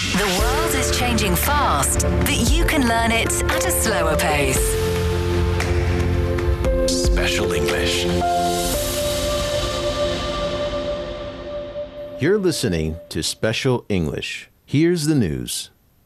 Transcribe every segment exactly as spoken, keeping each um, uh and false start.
The world is changing fast, but you can learn it at a slower pace. Special English. You're listening to Special English. Here's the news.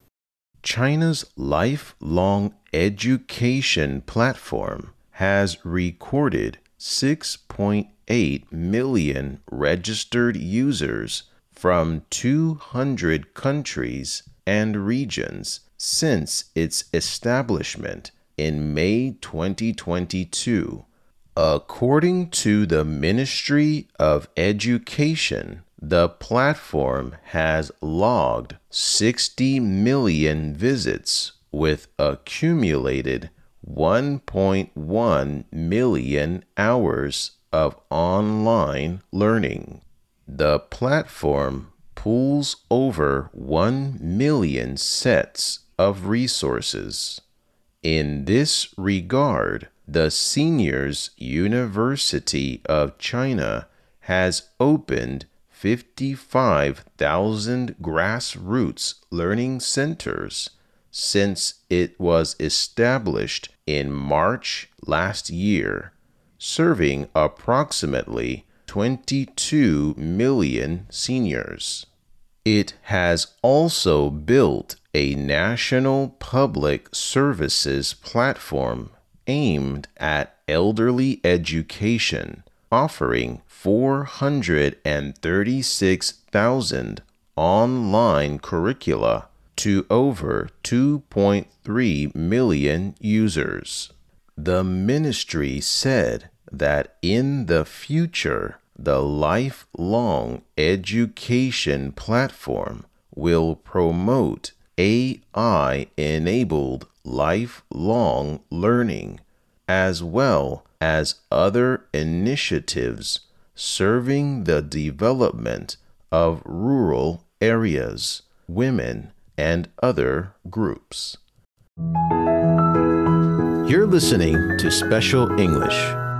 China's lifelong education platform has recorded six point eight million registered users from two hundred countries and regions since its establishment in May twenty twenty-two. According to the Ministry of Education, the platform has logged sixty million visits with accumulated one point one million hours of online learning. The platform pools over one million sets of resources. In this regard, the Seniors University of China has opened fifty-five thousand grassroots learning centers since it was established in March last year, serving approximately twenty-two million seniors. It has also built a national public services platform aimed at elderly education, offering four hundred thirty-six thousand online curricula to over two point three million users. The ministry said that in the future, the lifelong education platform will promote A I-enabled lifelong learning, as well as other initiatives serving the development of rural areas, women, and other groups. You're listening to Special English.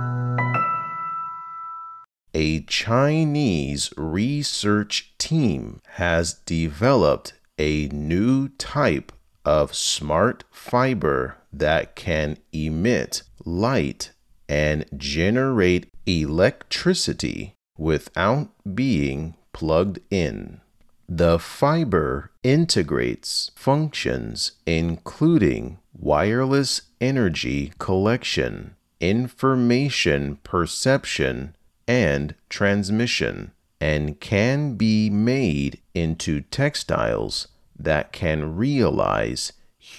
A Chinese research team has developed a new type of smart fiber that can emit light and generate electricity without being plugged in. The fiber integrates functions including wireless energy collection, information perception, and transmission, and can be made into textiles that can realize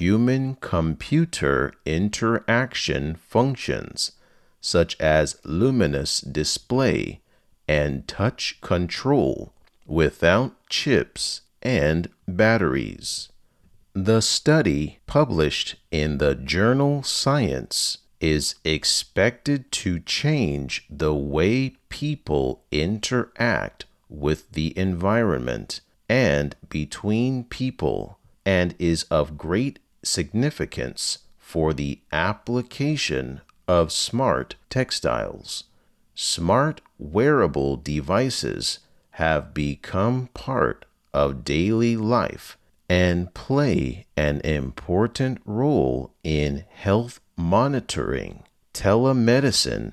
human-computer interaction functions, such as luminous display and touch control without chips and batteries. The study, published in the journal Science, is expected to change the way people interact with the environment and between people, and is of great significance for the application of smart textiles. Smart wearable devices have become part of daily life and play an important role in health monitoring, telemedicine,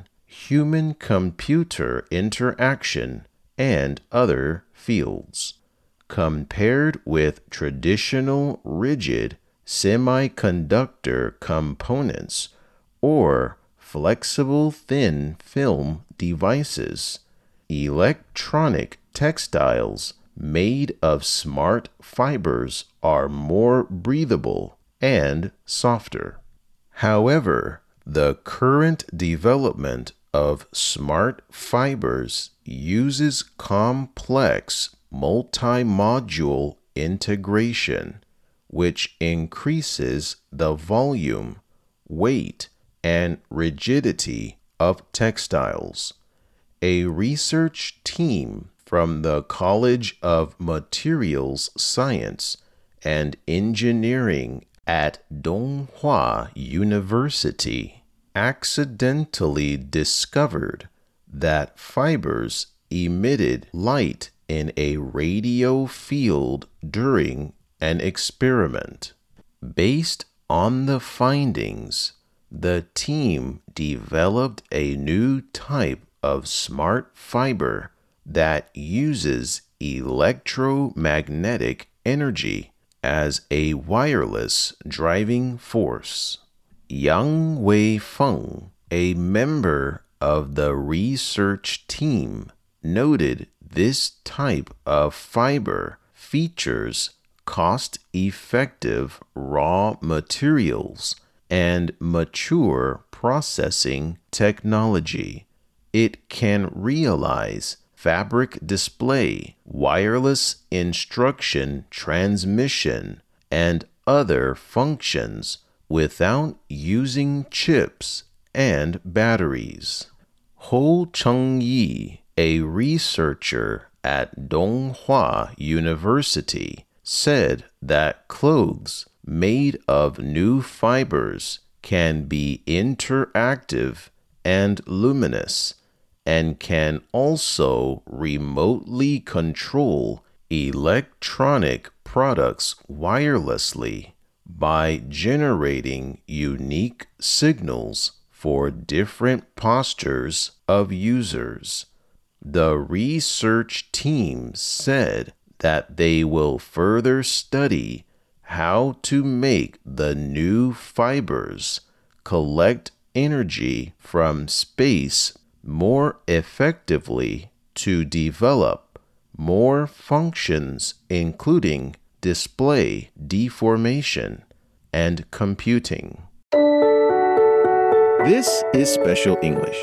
human-computer interaction, and other fields. Compared with traditional rigid semiconductor components or flexible thin film devices, electronic textiles made of smart fibers are more breathable and softer. However, the current development of smart fibers uses complex multi-module integration, which increases the volume, weight, and rigidity of textiles. A research team from the College of Materials Science and Engineering at Donghua University accidentally discovered that fibers emitted light in a radio field during an experiment. Based on the findings, the team developed a new type of smart fiber that uses electromagnetic energy as a wireless driving force. Yang Wei-feng, a member of the research team, noted this type of fiber features cost-effective raw materials and mature processing technology. It can realize fabric display, wireless instruction transmission, and other functions without using chips and batteries. Ho Cheng-yi, a researcher at Donghua University, said that clothes made of new fibers can be interactive and luminous, and can also remotely control electronic products wirelessly by generating unique signals for different postures of users. The research team said that they will further study how to make the new fibers collect energy from space more effectively to develop more functions, including display deformation and computing. This is Special English.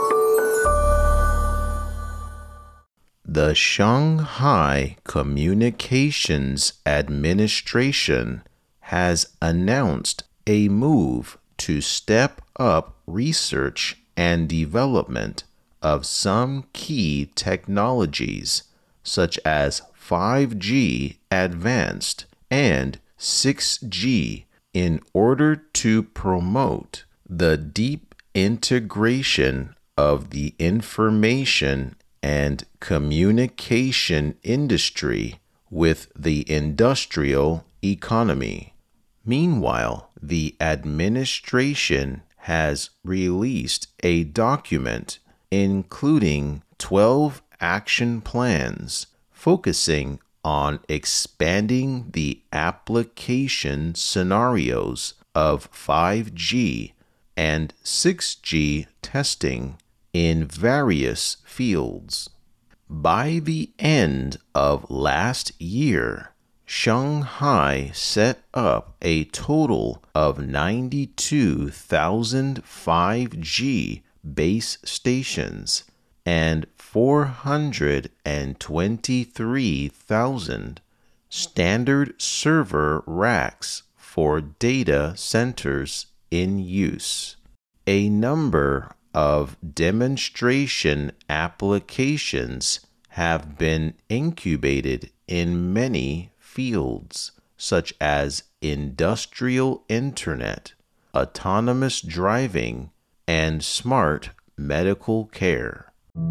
The Shanghai Communications Administration has announced a move to step up research and development of some key technologies, such as five G Advanced and six G, in order to promote the deep integration of the information and communication industry with the industrial economy. Meanwhile, the administration has released a document including twelve action plans focusing on expanding the application scenarios of five G and six G testing in various fields. By the end of last year, Shanghai set up a total of ninety-two thousand five G base stations and four hundred twenty-three thousand standard server racks for data centers in use. A number of demonstration applications have been incubated in many fields, such as industrial internet, autonomous driving, and smart medical care.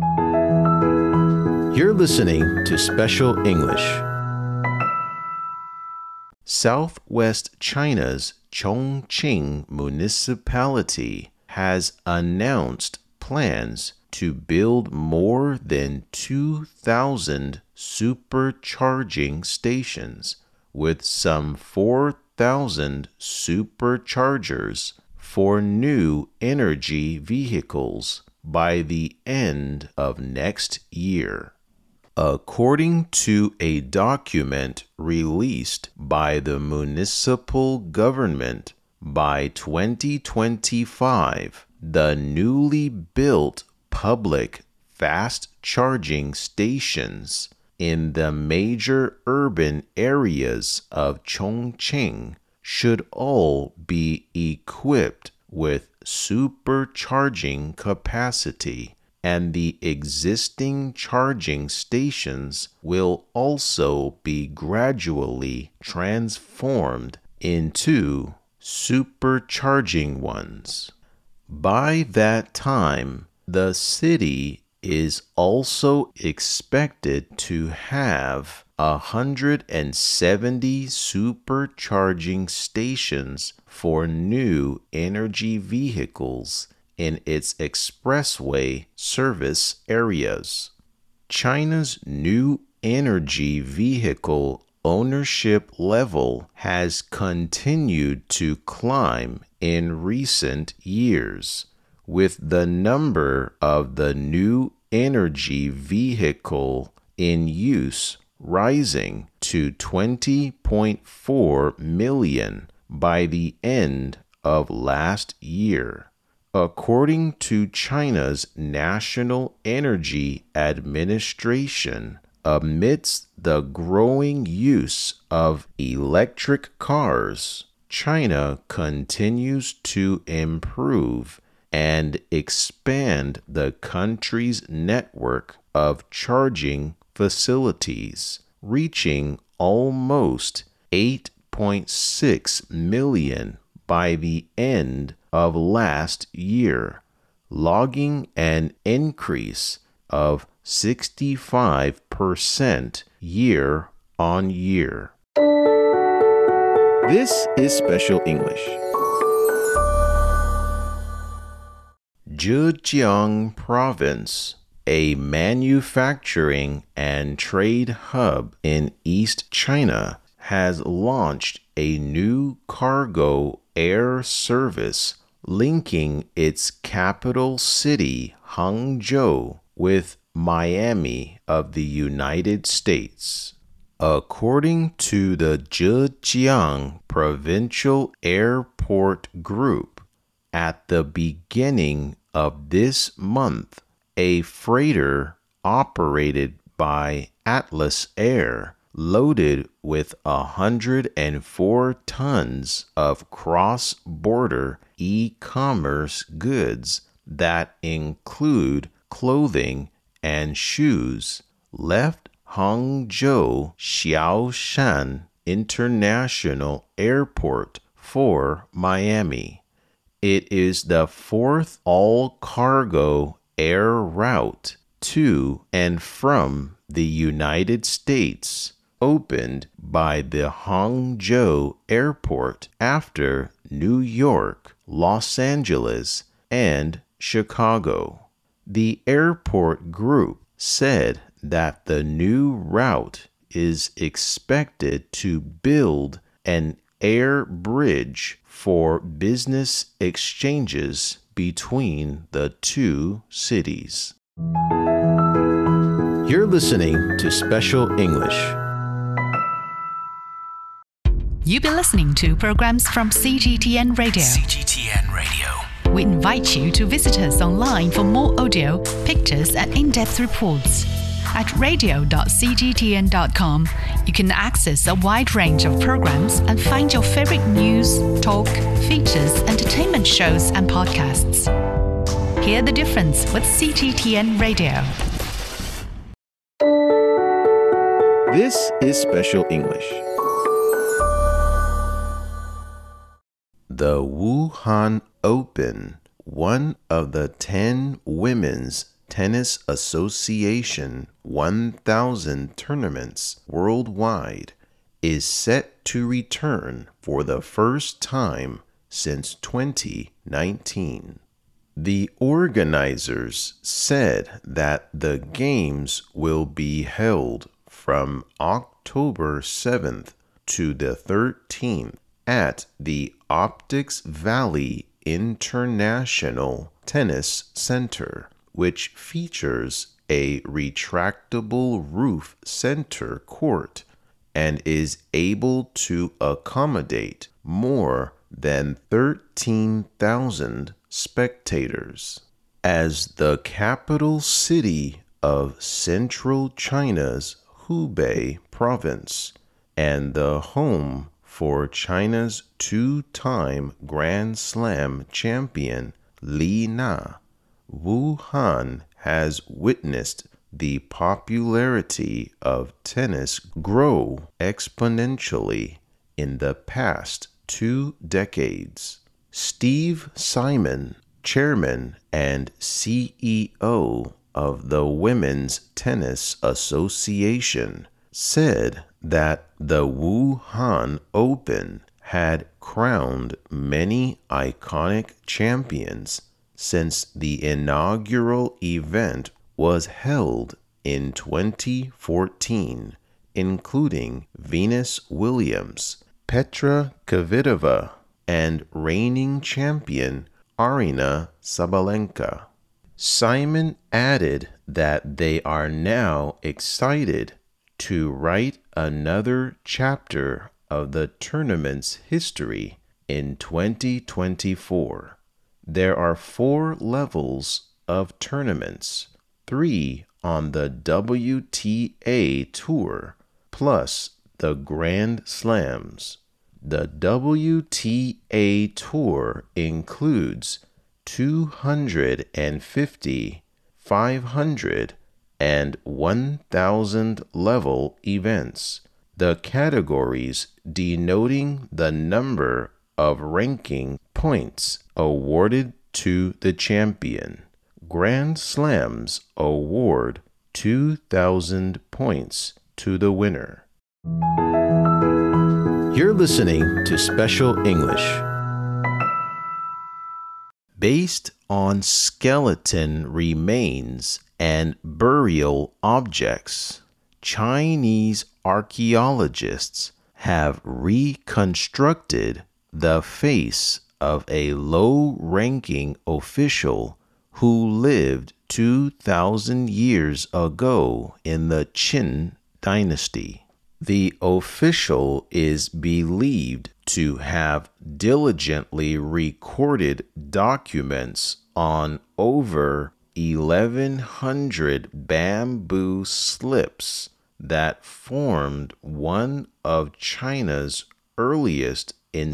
You're listening to Special English. Southwest China's Chongqing municipality has announced plans to build more than two thousand supercharging stations, with some four thousand superchargers for new energy vehicles by the end of next year. According to a document released by the municipal government, by twenty twenty-five, the newly built public fast charging stations in the major urban areas of Chongqing should all be equipped with supercharging capacity, and the existing charging stations will also be gradually transformed into supercharging ones. By that time, the city is also expected to have one hundred seventy supercharging stations for new energy vehicles in its expressway service areas. China's new energy vehicle ownership level has continued to climb in recent years, with the number of the new energy vehicle in use rising to twenty point four million by the end of last year. According to China's National Energy Administration, amidst the growing use of electric cars, China continues to improve and expand the country's network of charging facilities, reaching almost eight point six million by the end of last year, logging an increase of sixty-five percent year on year. This is Special English. Zhejiang Province, a manufacturing and trade hub in East China, has launched a new cargo air service linking its capital city, Hangzhou, with Miami of the United States. According to the Zhejiang Provincial Airport Group, at the beginning of this month, a freighter operated by Atlas Air loaded with one hundred four tons of cross-border e-commerce goods that include clothing and shoes left Hangzhou Xiaoshan International Airport for Miami. It is the fourth all-cargo air route to and from the United States opened by the Hangzhou Airport after New York, Los Angeles, and Chicago. The airport group said that the new route is expected to build an air bridge for business exchanges between the two cities. You're listening to Special English. You've been listening to programs from C G T N Radio. C G T N Radio. We invite you to visit us online for more audio, pictures, and in-depth reports. At radio dot c g t n dot com, you can access a wide range of programs and find your favorite news, talk, features, entertainment shows, and podcasts. Hear the difference with C G T N Radio. This is Special English. The Wuhan Open, one of the ten women's Tennis Association one thousand tournaments worldwide, is set to return for the first time since twenty nineteen. The organizers said that the games will be held from October seventh to the thirteenth at the Optics Valley International Tennis Center, which features a retractable roof center court and is able to accommodate more than thirteen thousand spectators. As the capital city of central China's Hubei province and the home for China's two-time Grand Slam champion Li Na, Wuhan has witnessed the popularity of tennis grow exponentially in the past two decades. Steve Simon, chairman and C E O of the Women's Tennis Association, said that the Wuhan Open had crowned many iconic champions since the inaugural event was held in twenty fourteen, including Venus Williams, Petra Kvitova, and reigning champion Aryna Sabalenka. Simon added that they are now excited to write another chapter of the tournament's history in twenty twenty-four. There are four levels of tournaments, three on the W T A Tour, plus the Grand Slams. The W T A Tour includes two hundred fifty, five hundred, and one thousand level events, the categories denoting the number of ranking points awarded to the champion. Grand Slams award two thousand points to the winner. You're listening to Special English. Based on skeleton remains and burial objects, Chinese archaeologists have reconstructed the face of a low-ranking official who lived two thousand years ago in the Qin dynasty. The official is believed to have diligently recorded documents on over eleven hundred bamboo slips that formed one of China's earliest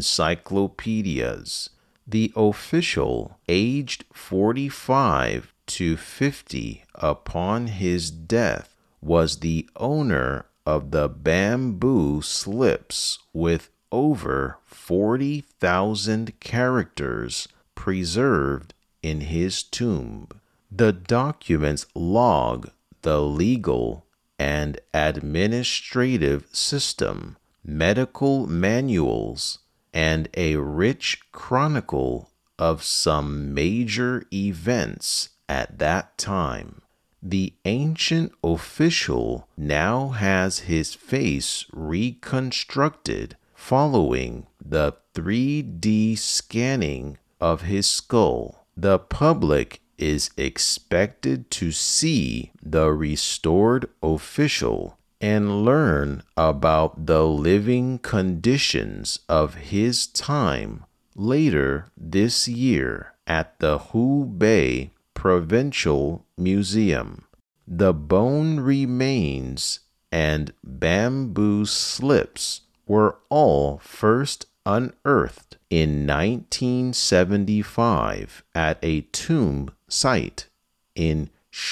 encyclopedias. The official, aged forty-five to fifty upon his death, was the owner of the bamboo slips with over forty thousand characters preserved in his tomb. The documents log the legal and administrative system, medical manuals, and a rich chronicle of some major events at that time. The ancient official now has his face reconstructed following the three D scanning of his skull. The public is expected to see the restored official and learn about the living conditions of his time later this year at the Hubei Provincial Museum. The bone remains and bamboo slips were all first unearthed in nineteen seventy-five at a tomb site in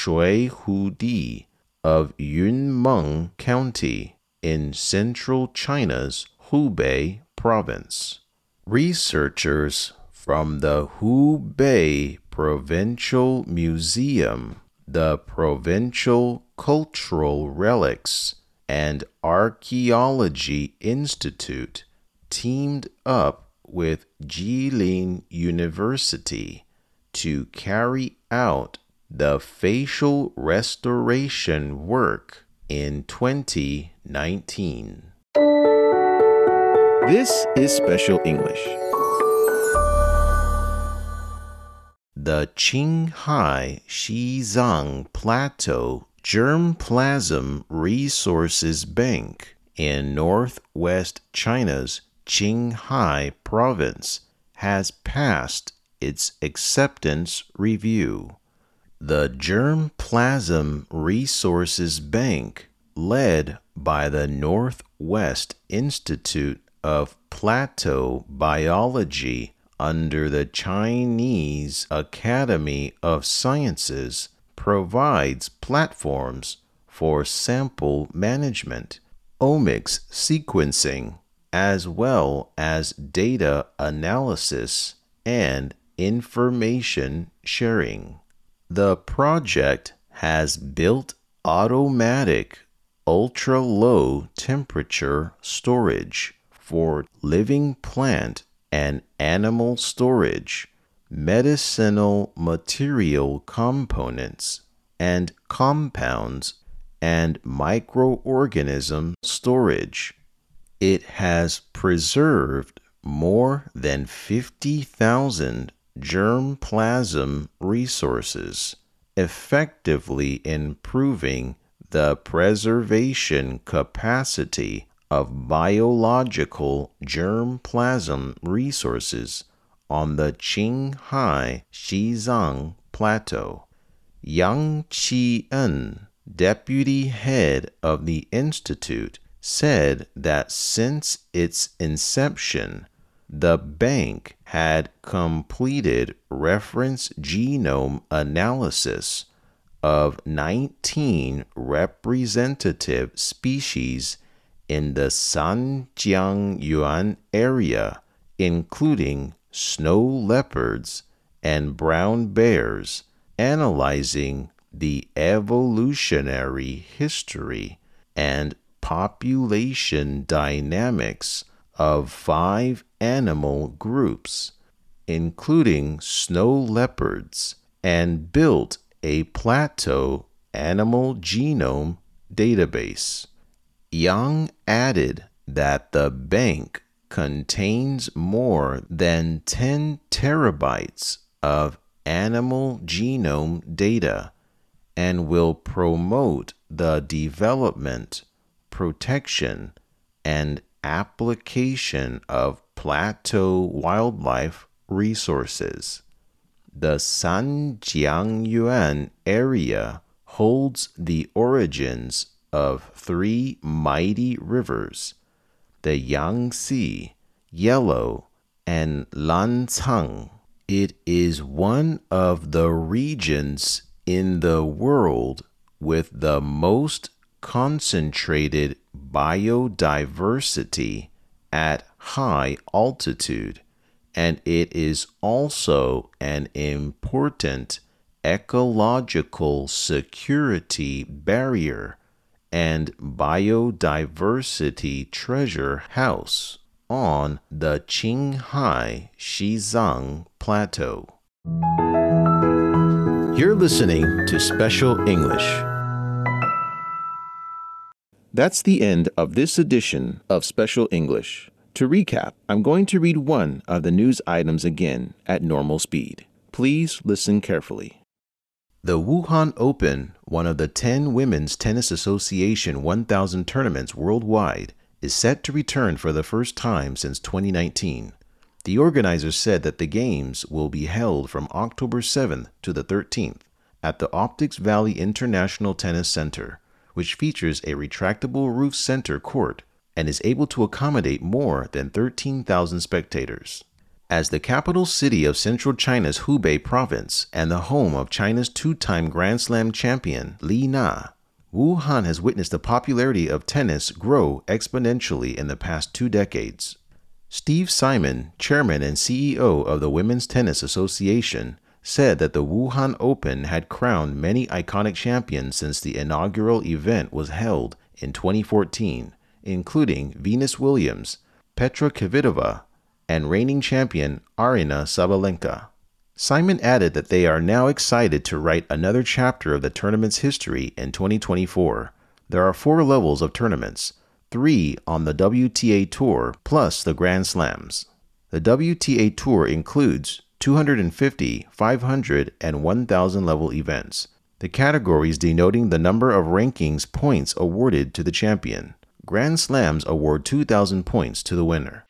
Shuihudi of Yunmeng County in central China's Hubei province. Researchers from the Hubei Provincial Museum, the Provincial Cultural Relics and Archaeology Institute teamed up with Jilin University to carry out the facial restoration work in twenty nineteen. This is Special English. The Qinghai Xizang Plateau Germplasm Resources Bank in northwest China's Qinghai province has passed its acceptance review. The Germplasm Resources Bank, led by the Northwest Institute of Plateau Biology under the Chinese Academy of Sciences, provides platforms for sample management, omics sequencing, as well as data analysis and information sharing. The project has built automatic ultra-low temperature storage for living plant and animal storage, medicinal material components, and compounds, and microorganism storage. It has preserved more than fifty thousand germplasm resources, effectively improving the preservation capacity of biological germplasm resources on the Qinghai Xizang Plateau. Yang Qi-en, deputy head of the institute, said that since its inception, the bank had completed reference genome analysis of nineteen representative species in the Sanjiangyuan area, including snow leopards and brown bears, analyzing the evolutionary history and population dynamics of five animal groups, including snow leopards, and built a plateau animal genome database. Yang added that the bank contains more than ten terabytes of animal genome data and will promote the development, protection, and application of plateau wildlife resources. The Sanjiangyuan area holds the origins of three mighty rivers, the Yangtze, Yellow, and Lancang. It is one of the regions in the world with the most concentrated biodiversity at high altitude, and it is also an important ecological security barrier and biodiversity treasure house on the Qinghai Xizang Plateau. You're listening to Special English. That's the end of this edition of Special English. To recap, I'm going to read one of the news items again at normal speed. Please listen carefully. The Wuhan Open, one of the ten Women's Tennis Association one thousand tournaments worldwide, is set to return for the first time since twenty nineteen. The organizers said that the games will be held from October seventh to the thirteenth at the Optics Valley International Tennis Center, which features a retractable roof center court and is able to accommodate more than thirteen thousand spectators. As the capital city of central China's Hubei province and the home of China's two-time Grand Slam champion Li Na, Wuhan has witnessed the popularity of tennis grow exponentially in the past two decades. Steve Simon, chairman and C E O of the Women's Tennis Association, said that the Wuhan Open had crowned many iconic champions since the inaugural event was held in twenty fourteen, including Venus Williams, Petra Kvitova, and reigning champion Aryna Sabalenka. Simon added that they are now excited to write another chapter of the tournament's history in twenty twenty-four. There are four levels of tournaments, three on the W T A Tour plus the Grand Slams. The W T A Tour includes two hundred fifty, five hundred, and one thousand level events, the categories denoting the number of rankings points awarded to the champion. Grand Slams award two thousand points to the winner.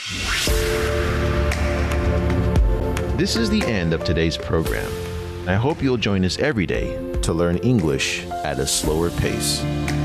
This is the end of today's program. I hope you'll join us every day to learn English at a slower pace.